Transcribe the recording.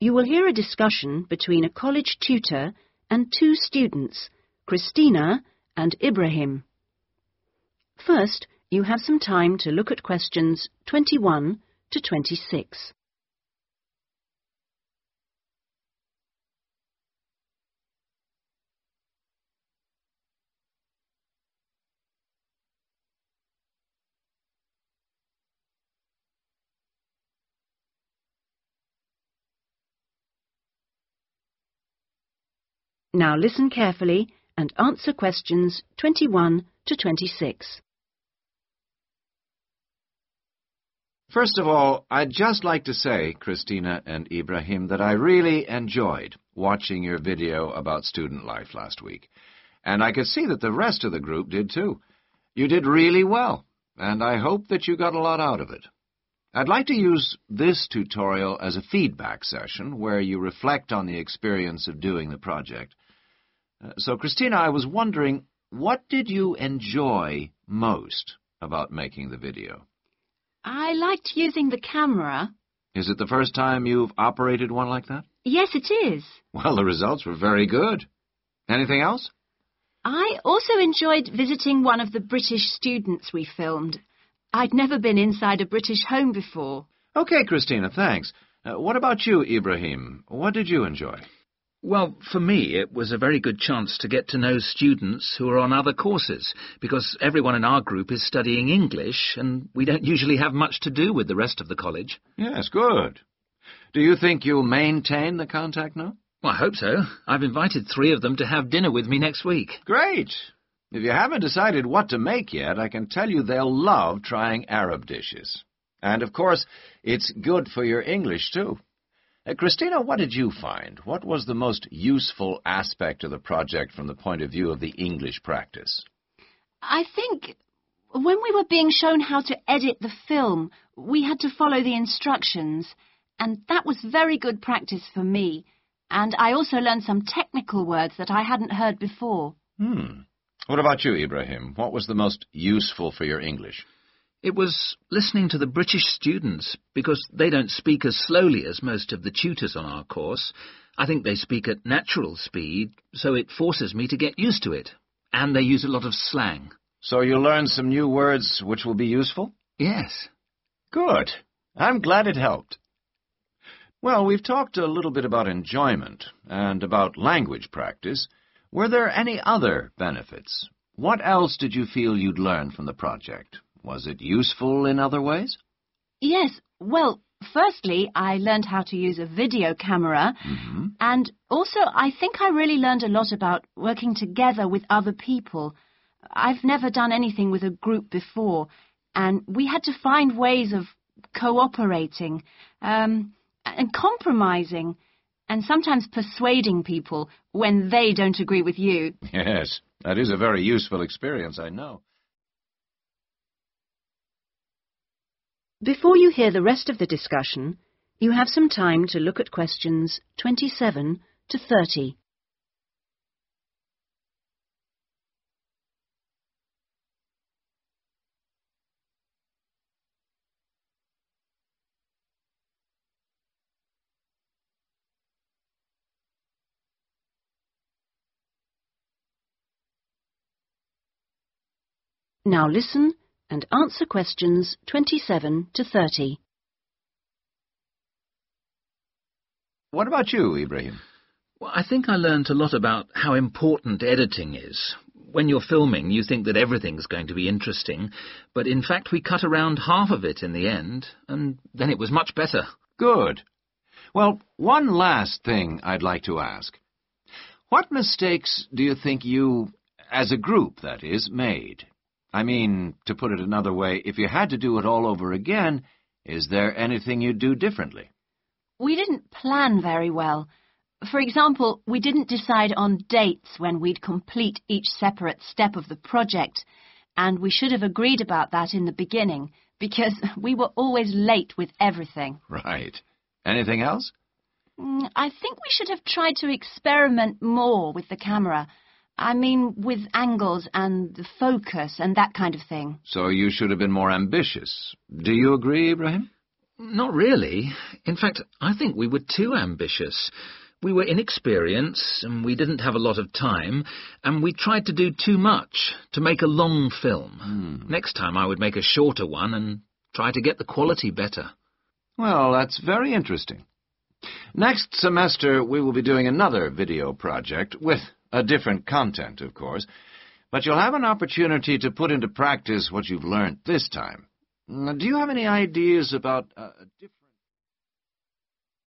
You will hear a discussion between a college tutor and two students, Christina and Ibrahim. First, you have some time to look at questions 21 to 26. Now listen carefully and answer questions 21 to 26. First of all, I'd just like to say, Christina and Ibrahim, that I really enjoyed watching your video about student life last week. And I could see that the rest of the group did too. You did really well, and I hope that you got a lot out of it. I'd like to use this tutorial as a feedback session where you reflect on the experience of doing the project. So, Christina, I was wondering, what did you enjoy most about making the video? I liked using the camera. Is it the first time you've operated one like that? Yes, it is. Well, the results were very good. Anything else? I also enjoyed visiting one of the British students we filmed. I'd never been inside a British home before. Okay, Christina, thanks. What about you, Ibrahim? What did you enjoy? Well, for me, it was a very good chance to get to know students who are on other courses, because everyone in our group is studying English, and we don't usually have much to do with the rest of the college. Yes, good. Do you think you'll maintain the contact now? Well, I hope so. I've invited 3 of them to have dinner with me next week. Great. If you haven't decided what to make yet, I can tell you they'll love trying Arab dishes. And, of course, it's good for your English, too. Christina, what did you find? What was the most useful aspect of the project from the point of view of the English practice? I think when we were being shown how to edit the film, we had to follow the instructions, and that was very good practice for me. And I also learned some technical words that I hadn't heard before. What about you, Ibrahim? What was the most useful for your English? It was listening to the British students, because they don't speak as slowly as most of the tutors on our course. I think they speak at natural speed, so it forces me to get used to it. And they use a lot of slang. So you learned some new words which will be useful? Yes. Good. I'm glad it helped. Well, we've talked a little bit about enjoyment and about language practice. Were there any other benefits? What else did you feel you'd learned from the project? Was it useful in other ways? Yes, well, firstly, I learned how to use a video camera, and also I think I really learned a lot about working together with other people. I've never done anything with a group before, and we had to find ways of cooperating and compromising, and sometimes persuading people when they don't agree with you. Yes, that is a very useful experience, I know. Before you hear the rest of the discussion, you have some time to look at questions 27 to 30. Now listen and answer questions 27 to 30. What about you, Ibrahim? Well, I think I learned a lot about how important editing is. When you're filming, you think that everything's going to be interesting, but in fact we cut around half of it in the end, and then it was much better. Good. Well, one last thing I'd like to ask. What mistakes do you think you, as a group, that is, made? I mean, to put it another way, if you had to do it all over again, is there anything you'd do differently? We didn't plan very well. For example, we didn't decide on dates when we'd complete each separate step of the project, and we should have agreed about that in the beginning, because we were always late with everything. Right. Anything else? I think we should have tried to experiment more with the camera. I mean, with angles and the focus and that kind of thing. So you should have been more ambitious. Do you agree, Ibrahim? Not really. In fact, I think we were too ambitious. We were inexperienced, and we didn't have a lot of time, and we tried to do too much, to make a long film. Next time I would make a shorter one and try to get the quality better. Well, that's very interesting. Next semester, we will be doing another video project, with a different content, of course, but you'll have an opportunity to put into practice what you've learned this time. Do you have any ideas about a different...